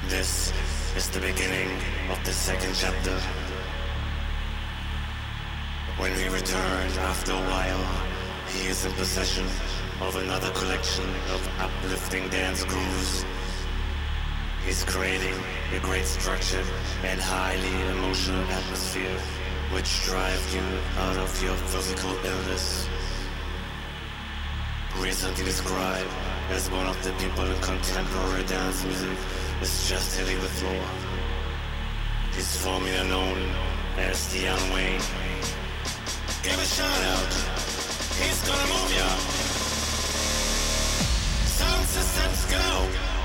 This is the beginning of the second chapter. When we return after a while, he is in possession of another collection of uplifting dance grooves. He's creating a great structured and highly emotional atmosphere which drive you out of your physical illness. Recently described as one of the people in contemporary dance music is just hitting the floor. He's formerly known as the Young Wayne. Give a shout out. He's gonna move ya. Sound systems go.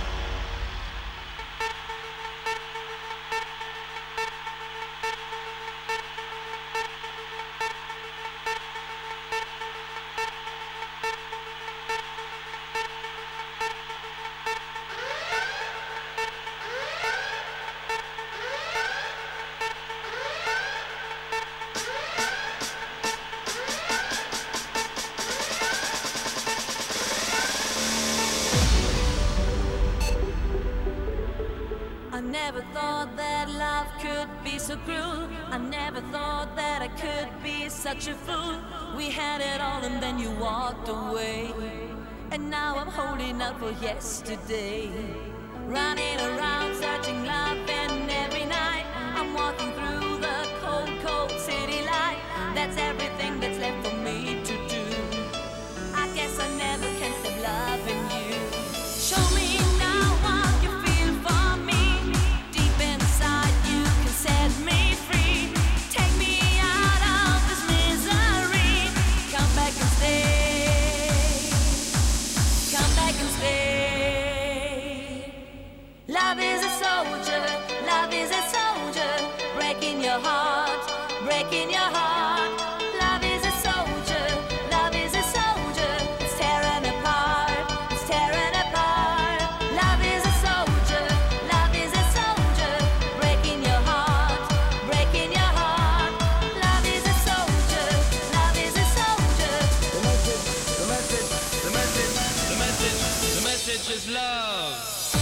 So cruel, I never thought that I could be such a fool. We had it all and then you walked away, and now I'm holding out for yesterday. Running around searching love, and every night I'm walking through the cold, cold city light. That's everything that's left for me to do. I guess I never can stop loving you. Show me now what you feel for me. Deep inside you can set me free. Take me out of this misery. Come back and stay. Come back and stay. Love is a soldier. Love is a soldier. Breaking your heart. Breaking your heart. Love is a soldier. Love is a soldier. It's tearing apart. It's tearing apart. Love is a soldier. Love is a soldier. Breaking your heart. Breaking your heart. Love is a soldier. Love is a soldier. The message is love.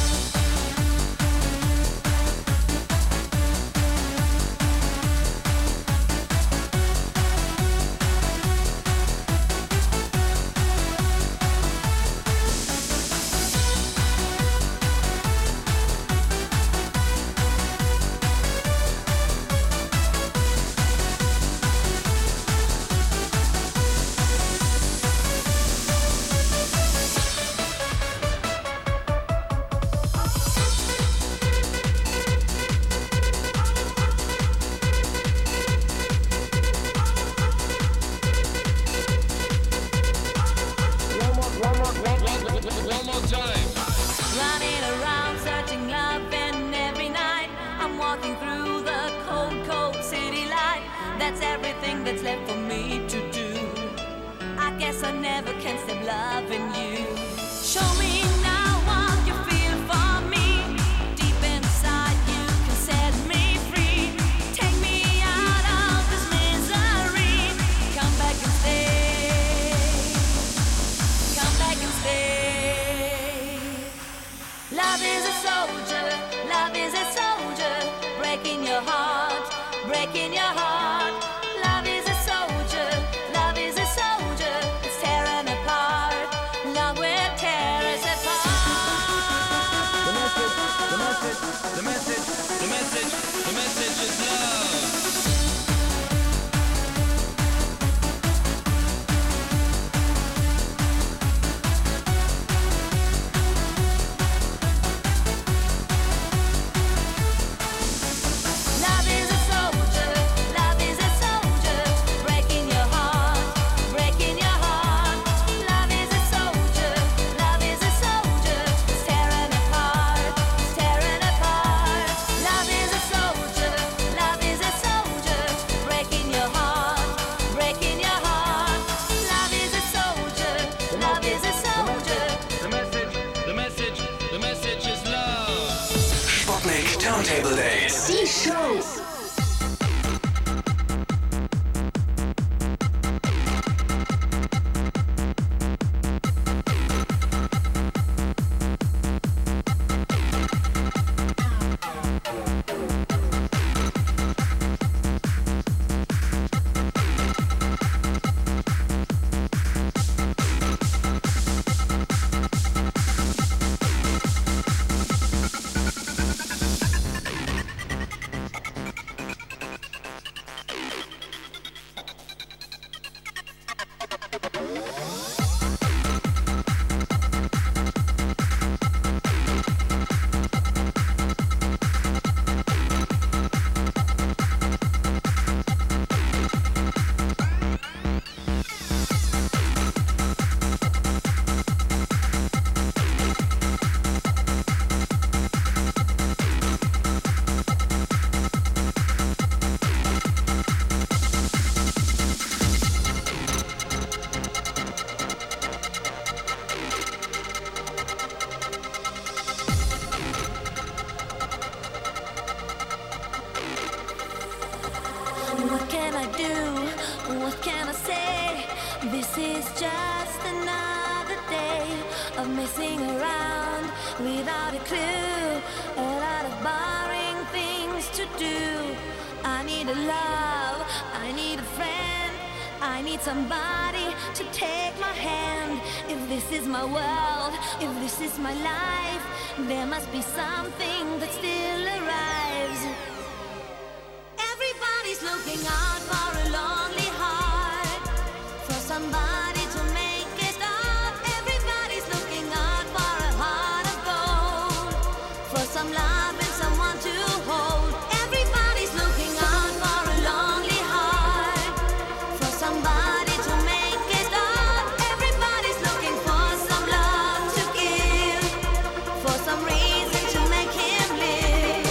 Turntable Days. Die Show. I do? What can I say? This is just another day of messing around without a clue. A lot of boring things to do. I need a love, I need a friend, I need somebody to take my hand. If this is my world, if this is my life, there must be something that still arrives. Everybody's looking out for a lonely heart, for somebody to make it up. Everybody's looking out for a heart of gold, for some love and someone to hold. Everybody's looking out for a lonely heart, for somebody to make it up. Everybody's looking for some love to give, for some reason to make him live.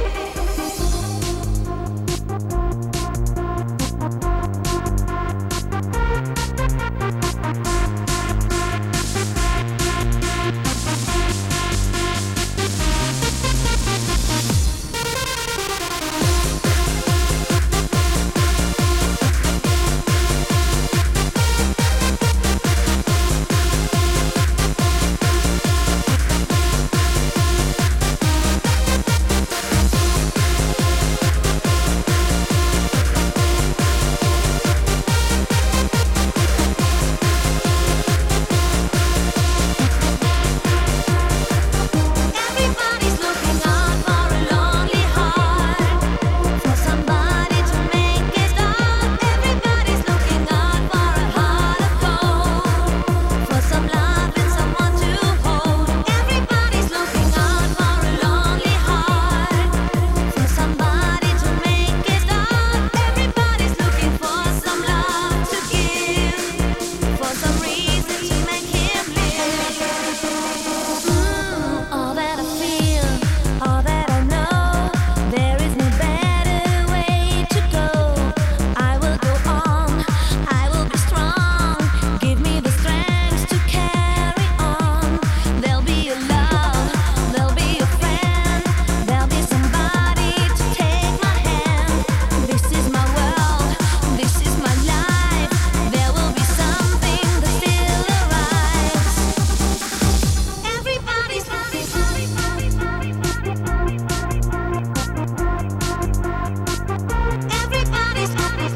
Everybody's looking out for a lonely heart, for somebody to make it up. Everybody's looking out for a heart of gold, for some love and someone to hold. Everybody's looking out for a lonely heart, for somebody to make it up. Everybody's looking for some love to give, for some reason to make him live. All that I feel, all that I know, there is no better way to go. I will go on, I will be strong. Give me the strength to carry on. There'll be a love, there'll be a friend, there'll be somebody to take my hand. This is my world, this is my life. There will be something that still arrives. Everybody's looking. Everybody's looking.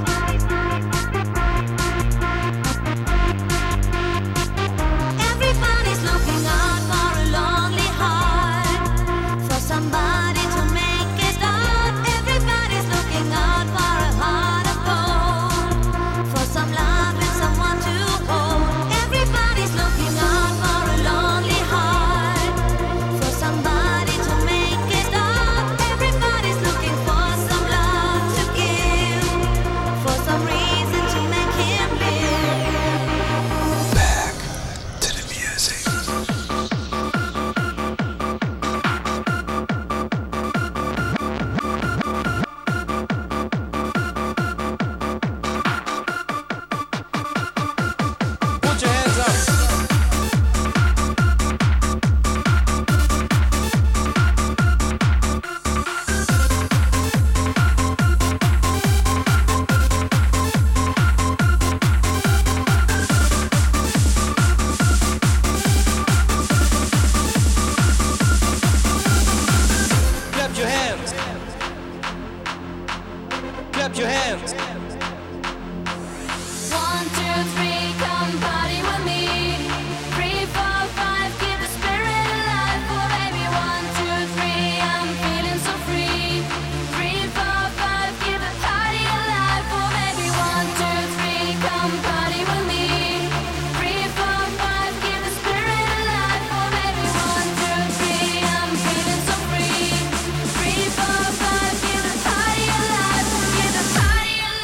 Everybody's looking out for a lonely heart, for somebody to make it up. Everybody's looking out for a heart of gold, for some love and someone to hold. Everybody's looking out for a lonely heart, for somebody to make it up. Everybody's looking for some love to give, for some reason to make him live. Back to the music. Put your hands up. Clap your hands. Clap your hands. 1, 2, 3, come party with me. 3, 4, 5, keep the spirit alive. Oh baby, 1, 2, 3, I'm feeling so free. 3, 4, 5, keep the party alive. Oh baby, 1, 2, 3, come party with me. 3, 4, 5, keep the spirit alive. Oh baby, 1, 2, 3, I'm feeling so free. 3, 4, 5, keep the party alive. Keep the party alive.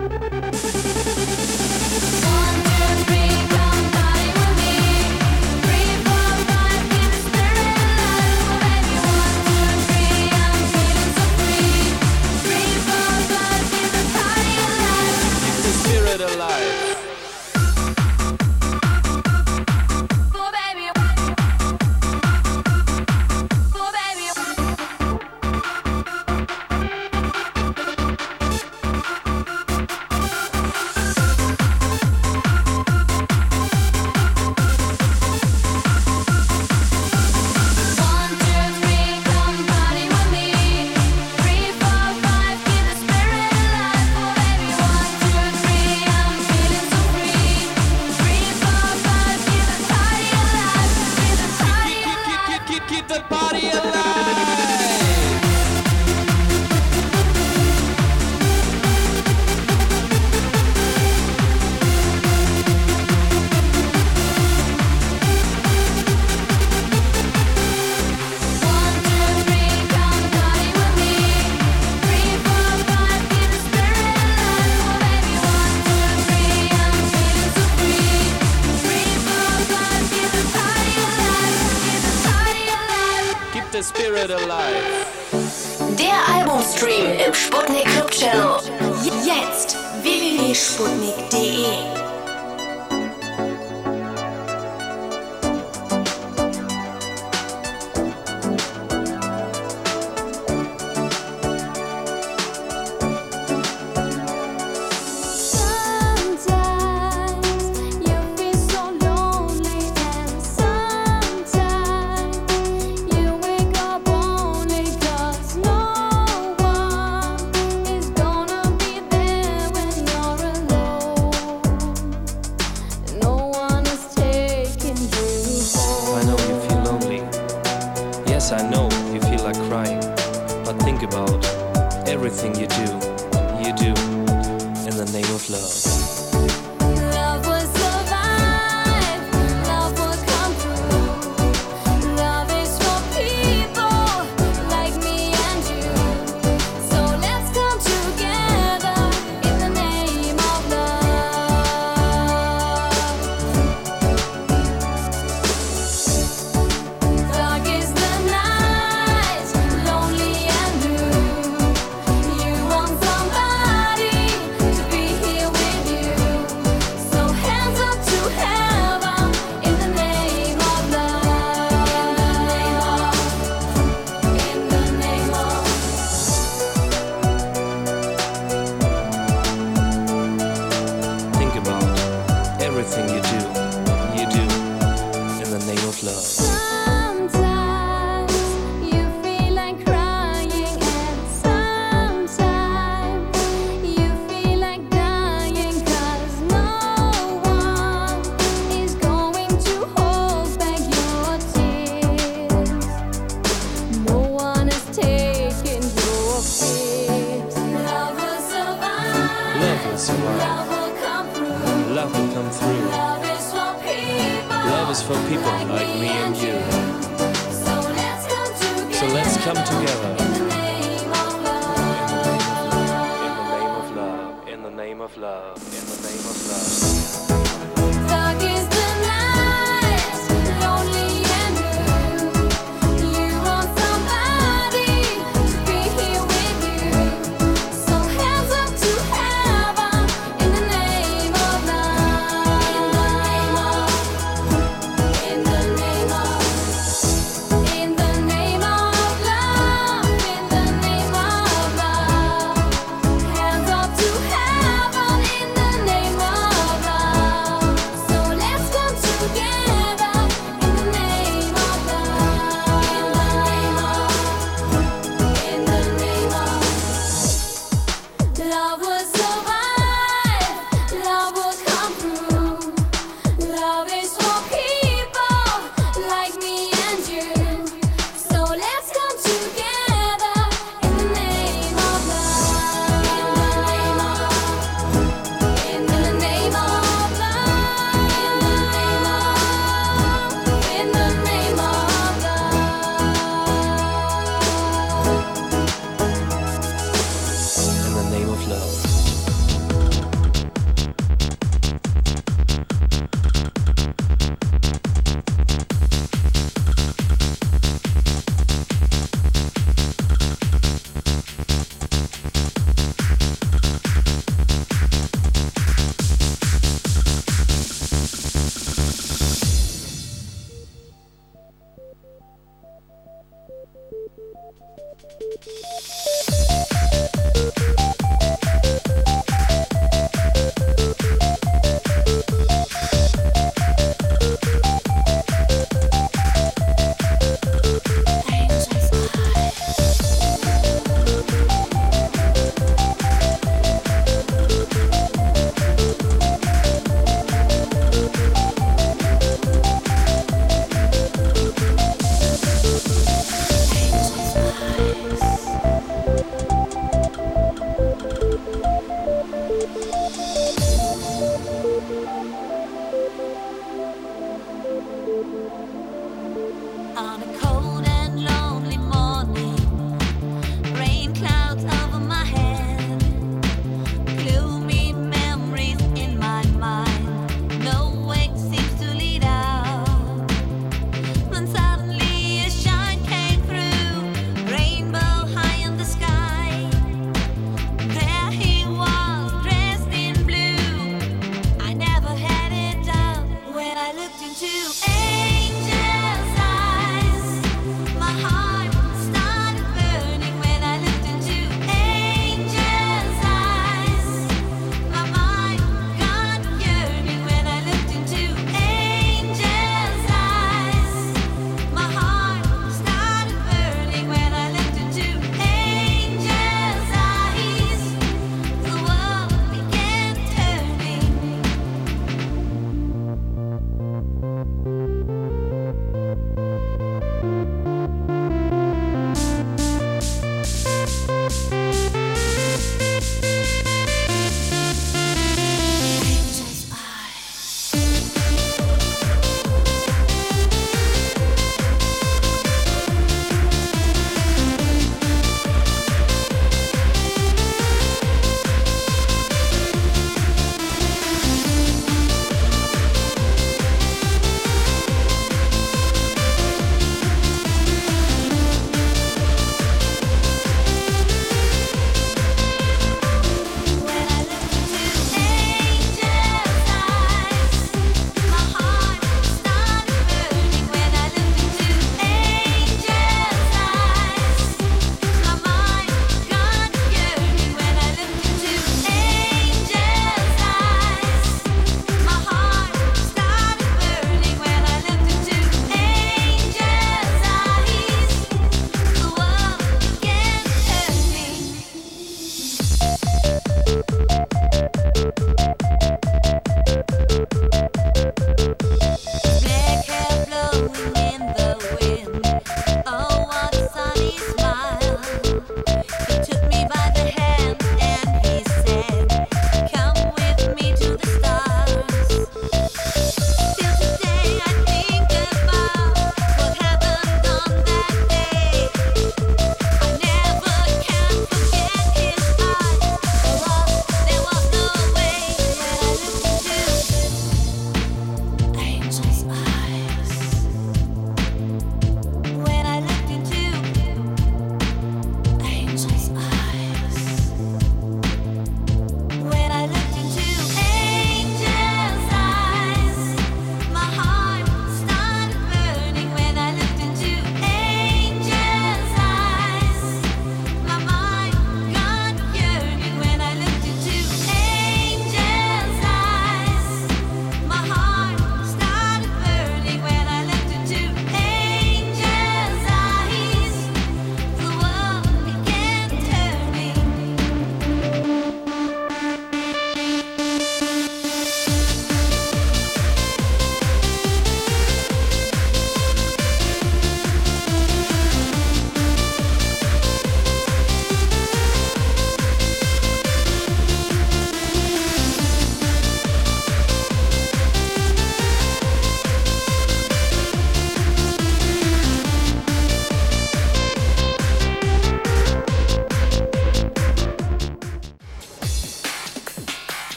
Der Albumstream im Sputnik Club Channel. Jetzt www.sputnik.de. I know you feel like crying, but think about everything you do in the name of love. Let's go.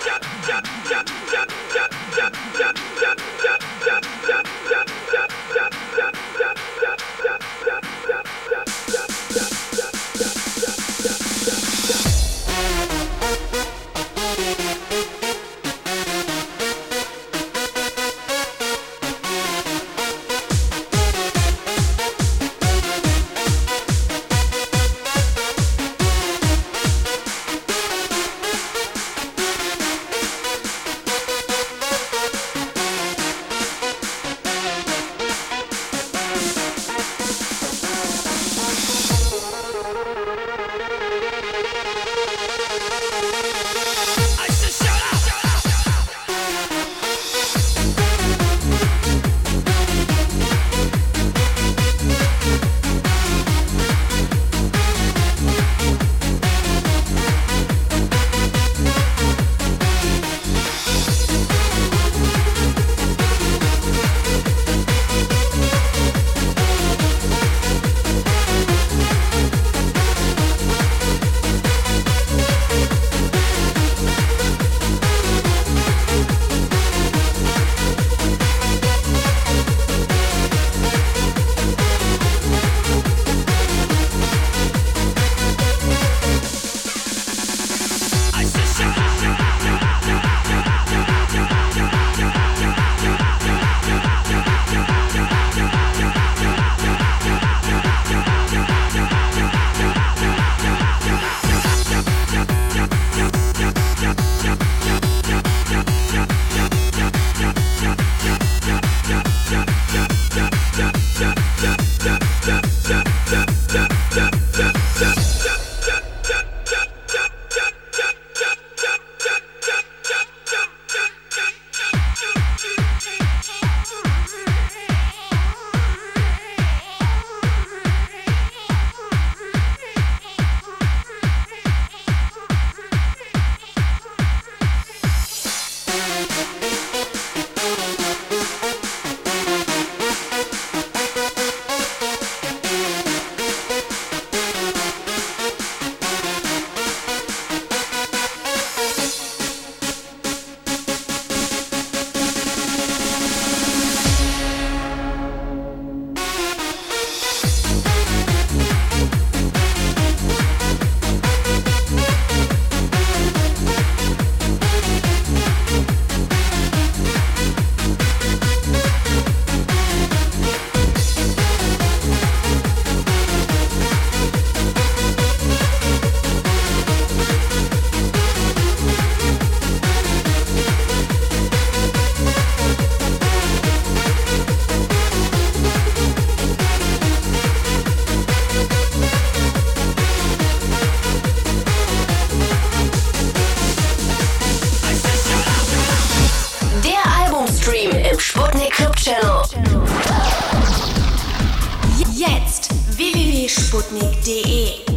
Sputnik Club Channel. Jetzt www.sputnik.de.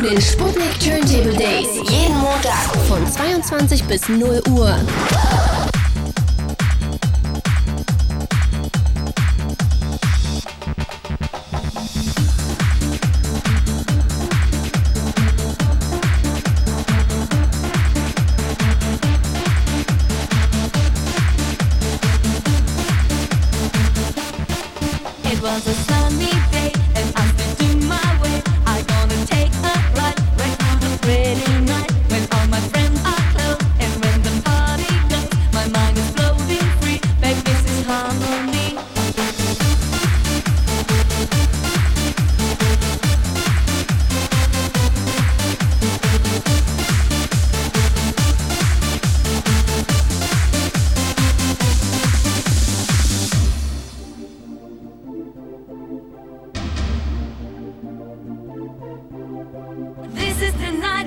den Sputnik Turntable Days. Jeden Montag von 22 bis 0 Uhr. It was a sunny day and I'm still to my way. I'm gonna take a ride right through the pretty night when all my friends are close and when the party goes. My mind is floating free, babe, this is harmony. This is the night.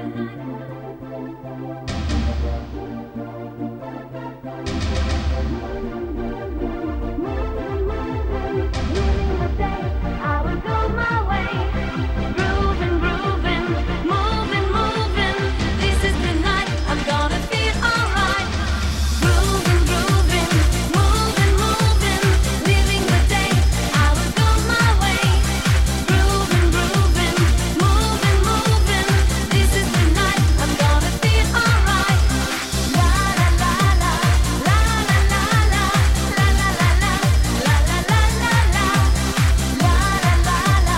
I will go my way, grooving, grooving, moving, moving. This is the night. I'm gonna feel alright. Grooving, grooving, moving, moving, living the day. I will go my way, grooving, grooving, moving, moving. This is the night. I'm gonna feel alright. La la la la, la la la la, la la la la, la la la la la, la la la la, la la la la,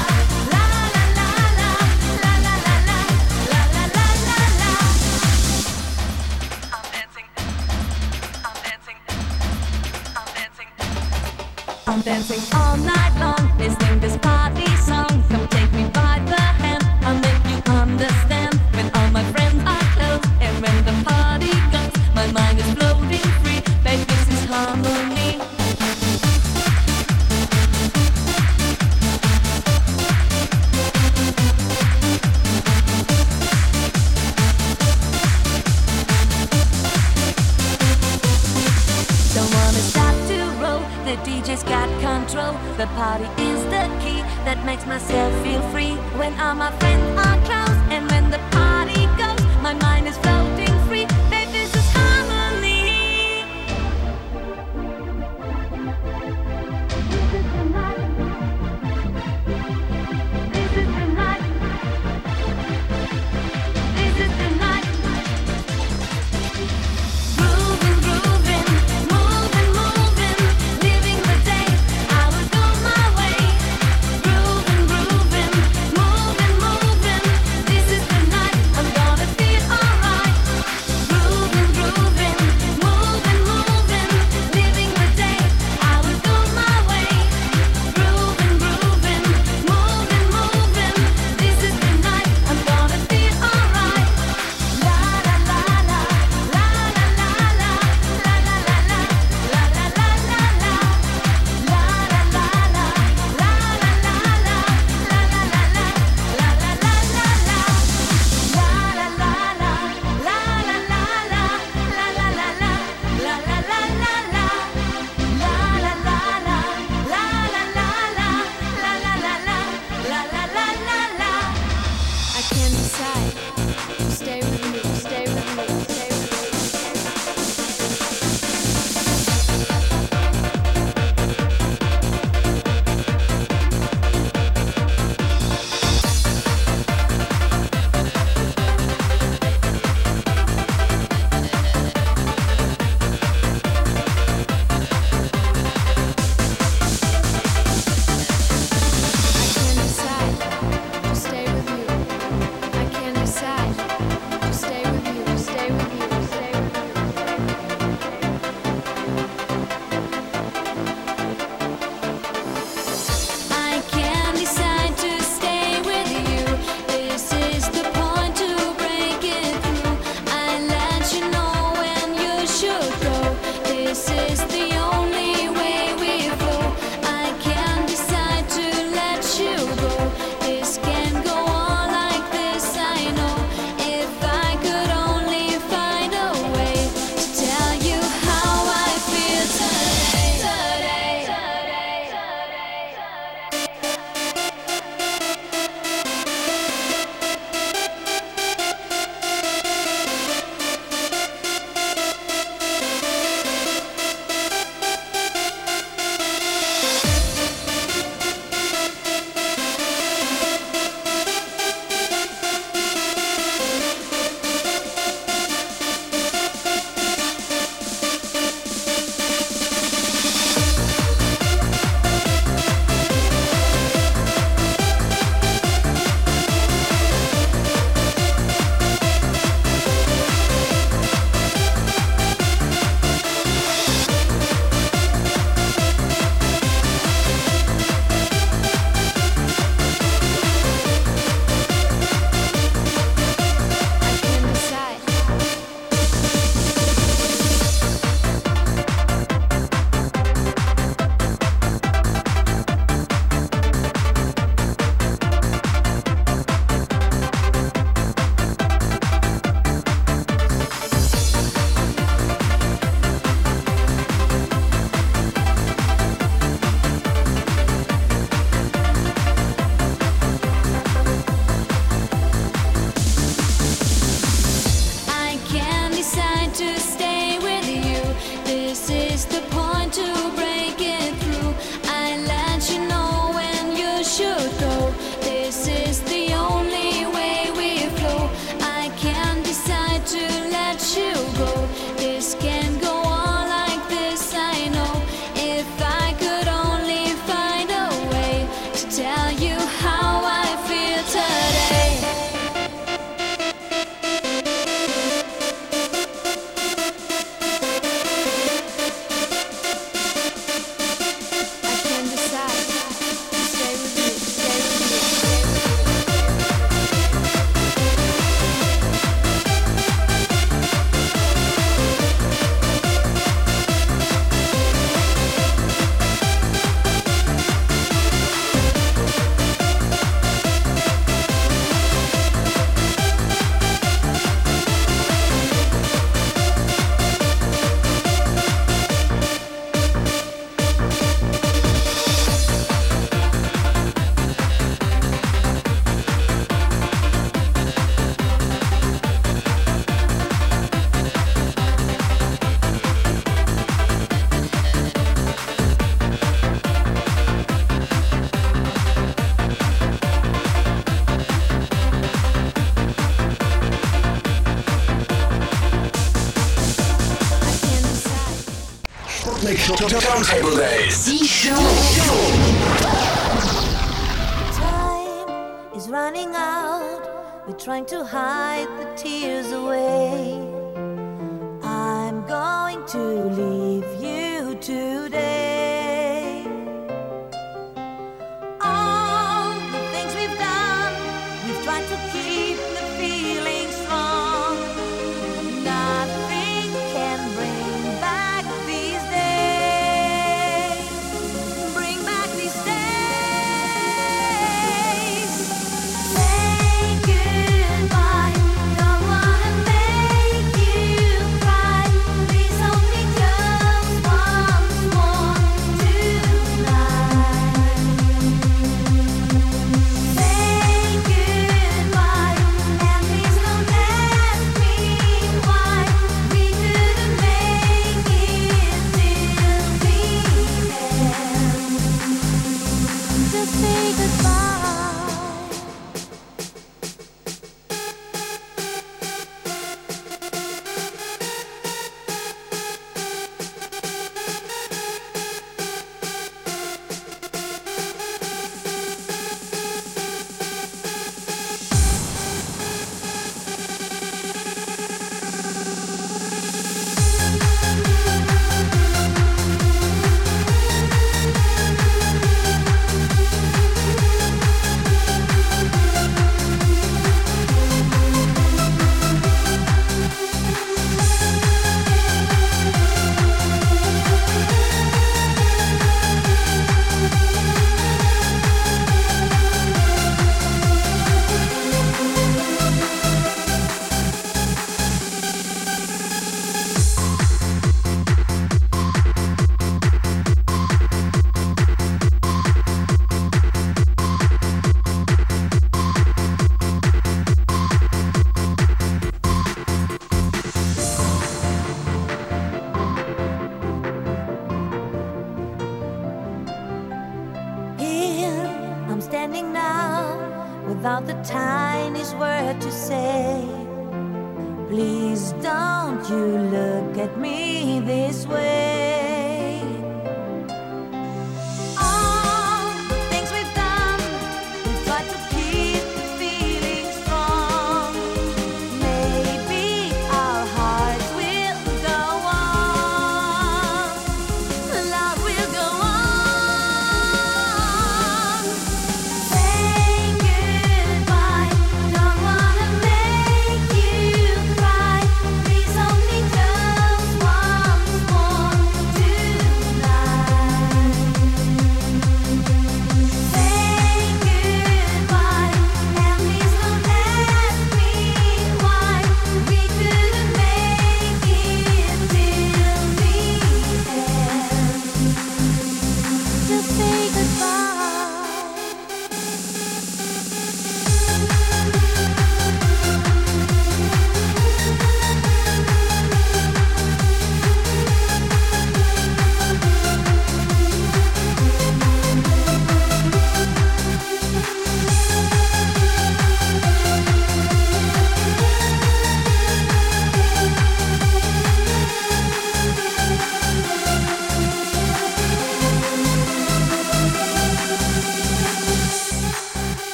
la la la la, la la la la. I'm dancing, I'm dancing, I'm dancing. I'm dancing all night long, listening this party song. Come take me by the hand, I'll make you understand. When all my friends are close and when the party goes, my mind is floating free, babe, this is harmony. Don't wanna stop to roll, the DJ's got control. The party is the key that makes myself feel free. When all my friends are close and when the party goes, my mind is floating free. Babe, this is harmony. This is the night. This is the night. This is the night. Grooving, grooving, moving, moving, living the day. I will go my way. Grooving, grooving, moving, moving. This is the night. I'm gonna feel alright. to break it through. I let you know when you should go. This is the only way we flow. I can't decide to let you go. This can't go on like this, I know. If I could only find a way to tell you how I feel today. I can't decide to stay with you, stay with you, stay Turntable Days. Die Show. Time is running out. We're trying to hide the tears away. I'm going to leave you today. All the things we've done, we've tried to keep the feeling strong. Nothing can bring back these days. Bring back these days. Say goodbye. Don't wanna make you cry. Please hold me just once more tonight. Say goodbye, and please don't ask me why we couldn't make it till the end. Just say goodbye. Here I'm standing now, without the tiniest word to say. Please don't you look at me this way.